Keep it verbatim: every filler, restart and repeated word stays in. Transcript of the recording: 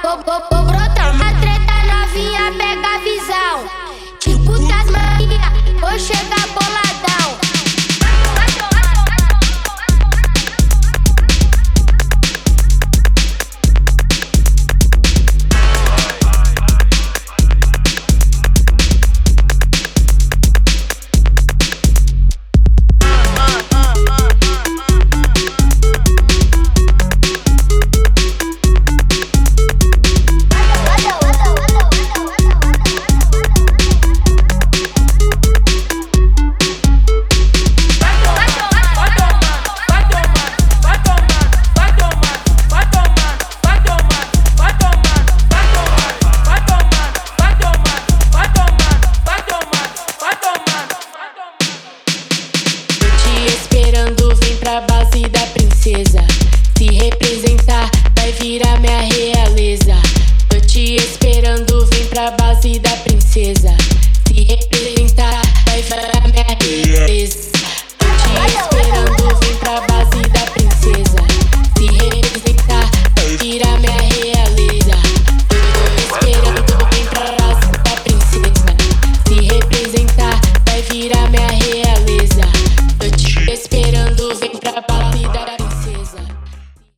Vou, vou, vou brotar uma treta novinha, pega a visão. Tipo Tasmania, vou chegar boladão. Pra base da princesa, se representar vai virar minha realeza. Tô te esperando, vem pra base da princesa.